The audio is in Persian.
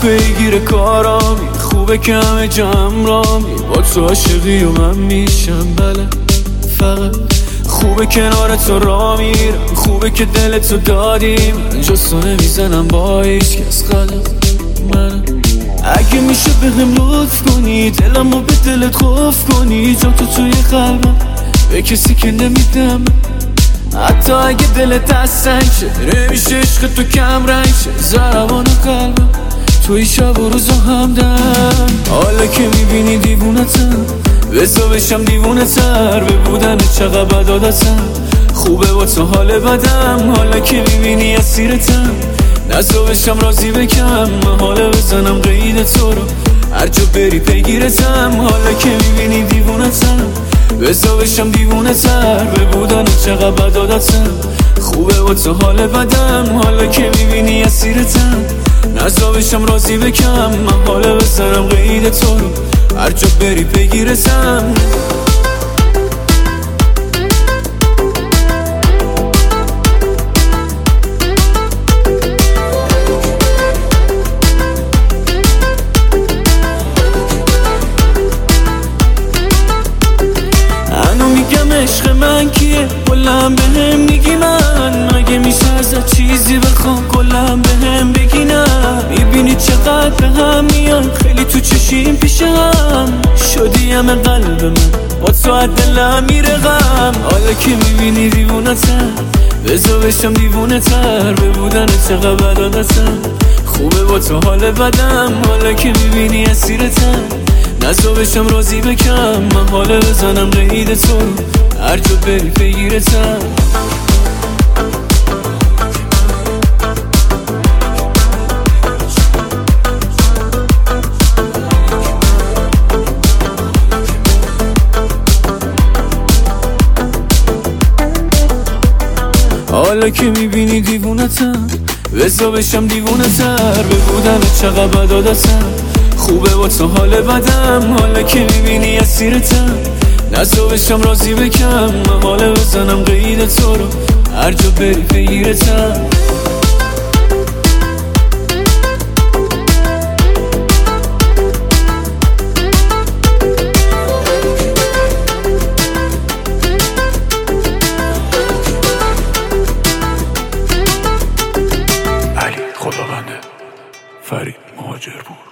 پیگیر کارامی، خوبه که همه جمع رامی، با تو عاشقی و من میشم بله. فقط خوبه کنار تو را میرم، خوبه که دل تو دادی من جستو نمیزنم با هیچ کس غلط. من اگه میشه بهم لطف کنی، دلمو به دلت خوف کنی، جا تو توی قلبم به کسی که نمیدم. حتی اگه دلت از سنگ شه، نمیشه عشق تو کم رنگ شه، ضربان قلبم توی شب و روزا همدم. حالا که میبینی دیوونتم، بزا بشم دیوونه تر، به بودن چقدر بد عادتم، خوبه با تو حال بدم. حالا که میبینی اسیرتم، نزا بشم راضی بکم، من حالا بزنم قید تو رو هر جا بری پیگیرتم. حالا که میبینی دیوونتم، بزا بشم دیوونه تر، به بودن چقدر بد عادتم، خوبه با تو حال بدم. حالا که میبینی اسیرتم، نزا بشم راضی بکم، من حالا بزنم قید تو رو هر جا بری پیگیرتم. انو میگم عشق من کیه، کلم بهم میگی من، مگه میشه ازت چیزی بخوام کلم بهم بگی نه. میبینی چقدر به هم میان، خیلی تو چشیم پیش هم شدی همه قلب من، با تو از دلم میره غم. حالا که میبینی دیوونتم، بزا بشم دیوونه تر، به بودن چقدر بد عادتم، خوبه با تو حال بدم. حالا که میبینی اسیرتم، نزا بشم راضی بکم، من حالا بزنم قید تو هر جا بری پیگیرتم. حالا که میبینی دیوونتم، بزا بشم دیوونه تر، به بودن چقدر بد عادتم، خوبه با تو حال بدم. حالا که میبینی اسیرتم، نزا بشم راضی بکم، من حالا بزنم قید تو رو هر جا بری پیگیرتم. علی خداونده، فرید مهاجرپور.